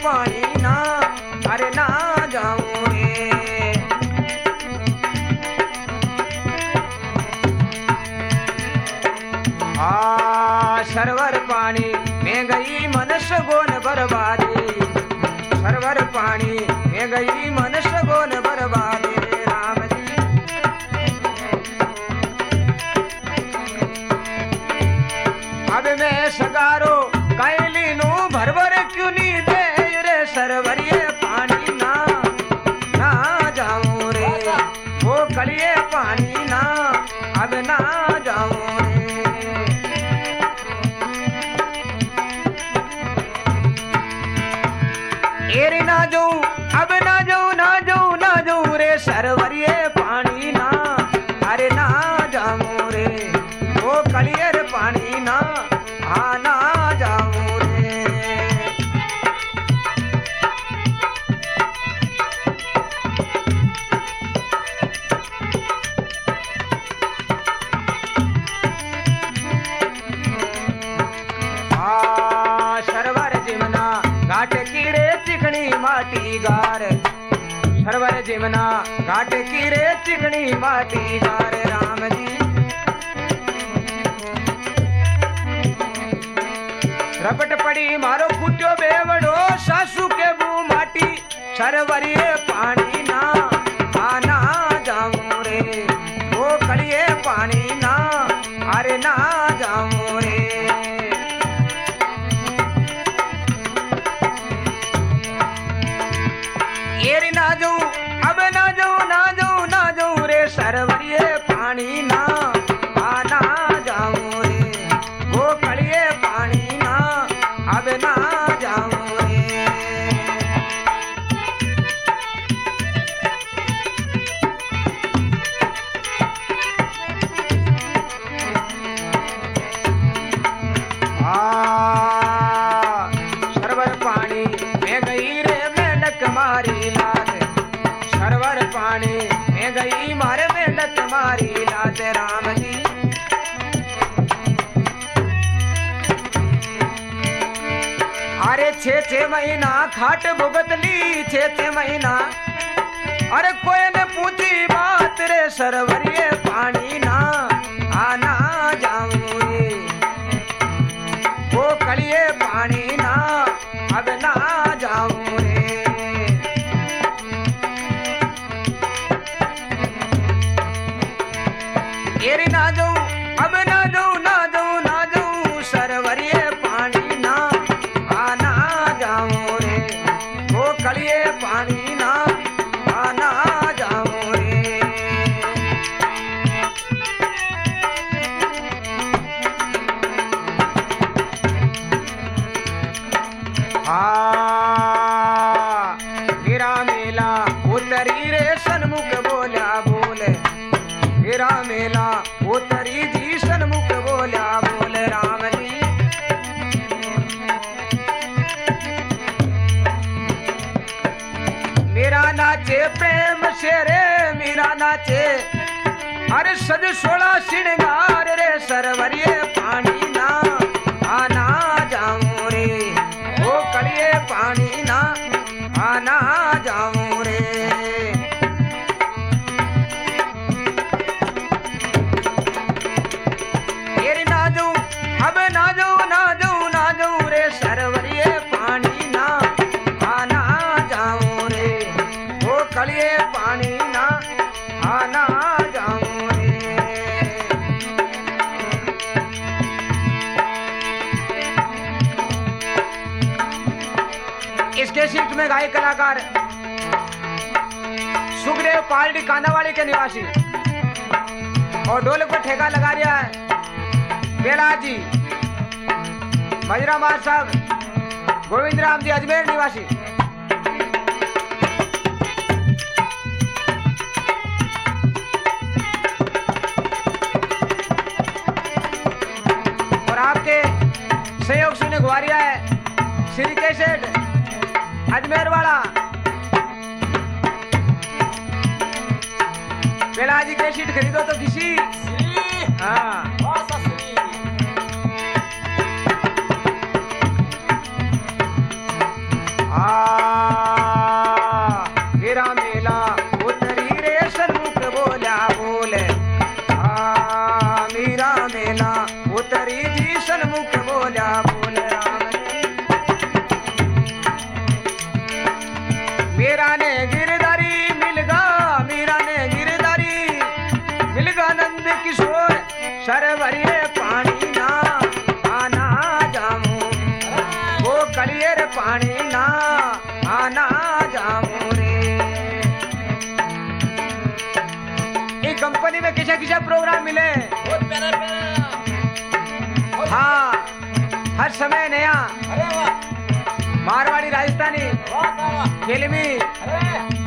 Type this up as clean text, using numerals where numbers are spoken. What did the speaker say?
पानी ना, अरे ना जाऊं रे। सरवर पानी में गई मनुष्य गोन बर्बादी, सरवर पानी में गई मनुष्य गोन बर्बादी। राम जी अब मैं सगारो कैली नू भरभर क्यों नहीं दे रे सरवर ये पानी ना, ना जाऊं रे। वो कलिए पानी ना, अब ना जाऊं रे। एरे ना जाऊं, अब ना जाऊं, ना जाऊं, ना जाऊं रे सरवर ये पानी ना, अरे ना जाऊं रे। वो कलियर पानी ना, हाँ ना जाऊं रे। सरवर जिमना घाट की रे चिकनी माटी गार, सरवर जिमना घाट की रे चिकनी माटी गार। राम जी रपट पड़ी मारो कुटियो बेवड़ो सासू के बू माटी, सरवर ये पानी ना, आना जाऊं रे। वो कलिए पानी ना, अरे ना जाऊं रे। एरी ना जाऊं, अब ना जाऊं, ना जाऊं, ना जाऊं रे सरवर ये पानी ना, आना जाऊं रे। वो कलिए पानी ना, अब ना जाऊं रे। सरवर पानी में गई रे मेंढक मारी लात, सरवर पानी में गई मारे मेंढक मारी लात। राम जी अरे 6 महीना खाट भुगतली, 6 महीना। अरे कोई ने पूछी बात रे सरवर ये पानी ना, आना जाऊं रे। वो कलिए पानी ना, अब ना जाऊं रे। एरी ना जाऊं, अब ना जाऊं, ना जाऊं, ना जाऊं सरवर ये पानी ना, आना जाऊं रे। वो कलिए पानी ना, आना जाऊं रे। मेरा मेला उतरी रे सन्मुख बोला बोले, मेरा मेला उतरी जी सन्मुख बोला बोल। राम जी मेरा नाचे प्रेम से रे, मेरा नाचे अरे सज 16 श्रृंगार रे सरवर ये पानी ना, आना जाऊं रे। वो कलिए पानी ना, आना जाऊं रे। एरी ना जाऊं, अब ना जाऊं, ना जाऊं, ना जाऊं रे सरवर ये पानी ना, आना जाऊं रे। वो कलिए पानी ना, आना जाऊं रे। इसके शिफ्ट में गायक कलाकार सुखदेव पालडी कांदावाली के निवासी और ढोलक पर ठेका लगा रहा है बेला जी, मजरा साहब, गोविंद राम जी अजमेर निवासी। और आपके सहयोग सुने गुआरिया है श्री कैसेट अजमेर वाला बेला जी कैसेट खरीदो तो किसी हाँ आ मीरा ने गिरधारी मिलगा, मीरा ने गिरधारी मिलगा नंद किशोर सरवरिये पानी ना आना जामू वो कलियर पानी ना आना जामू रे। एक कंपनी में किसा किसा प्रोग्राम मिले, हाँ हर समय नया, मारवाड़ी राजस्थानी फिल्मी